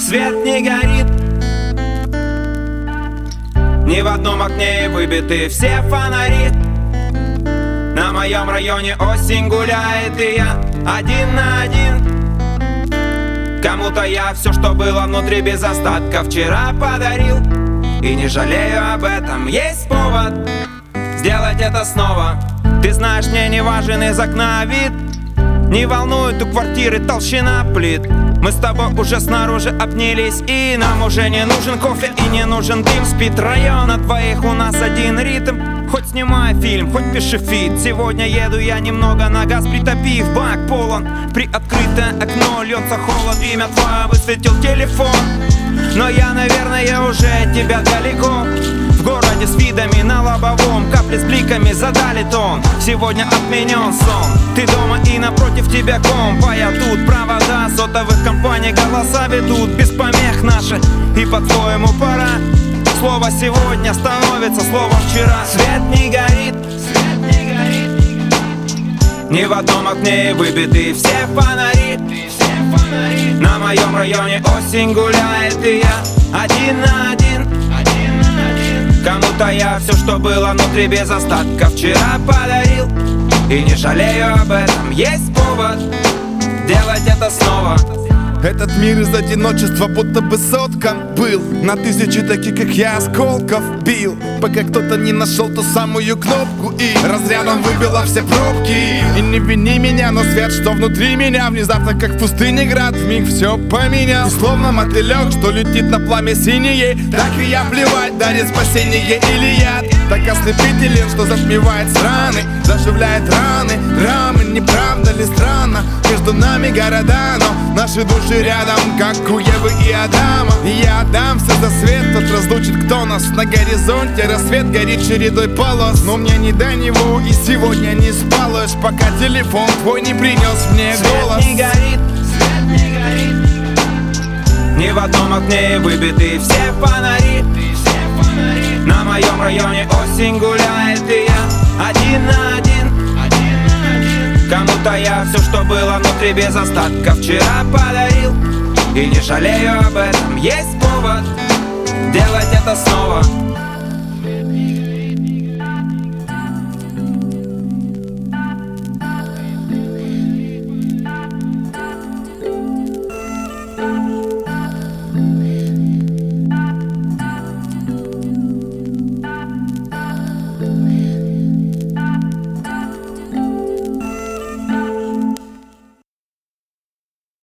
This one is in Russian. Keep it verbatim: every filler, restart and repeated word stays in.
Свет не горит, ни в одном окне выбиты все фонари. На моем районе осень гуляет, и я один на один. Кому-то я все, что было внутри без остатка, вчера подарил. И не жалею об этом, есть повод сделать это снова. Ты знаешь, мне не важен из окна вид, не волнует у квартиры толщина плит. Мы с тобой уже снаружи обнялись, и нам уже не нужен кофе и не нужен дым. Спит район, от двоих у нас один ритм. Хоть снимай фильм, хоть пиши фит. Сегодня еду я немного на газ, притопив, бак полон. Приоткрытое окно, льется холод, имя твое высветил телефон. Но я, наверное, уже от тебя далеко. В городе с видами на лобовом, капли с бликами задали тон. Сегодня отменен сон, ты дома и напротив тебя комп. А я тут, провода сотовых компаний, голоса ведут без помех наши. И по-твоему пора. Слово сегодня становится словом вчера. Свет не горит, свет не горит, ни в одном окне выбиты все фонари. На моем районе осень гуляет, и я один на один. Кому-то я все, что было внутри без остатка, вчера подарил. И не жалею об этом, есть повод делать это снова. Этот мир из одиночества будто бы соткан был. На тысячи таких, как я, осколков бил, пока кто-то не нашел ту самую кнопку и разрядом выбило все пробки. И не вини меня, но свет, что внутри меня, внезапно, как в пустыне град, вмиг все поменял. И словно мотылек, что летит на пламя синее, так и я плевать, дарит спасение или яд. Так ослепителен, что затмевает раны, заживляет раны, рамы. Не правда ли странно? Между нами города, но наши души рядом, как у Евы и Адама. И я отдамся за свет, тот разлучит, кто нас. На горизонте рассвет горит чередой полос, но мне не до него, и сегодня не спалось, пока телефон твой не принес мне голос. Свет не горит, свет не горит, ни в одном окне выбиты все фонари. На моем районе осень гуляет, и я один на один. Кому-то я все, что было внутри без остатка, вчера подарил. И не жалею об этом, есть повод делать это снова. Thank you.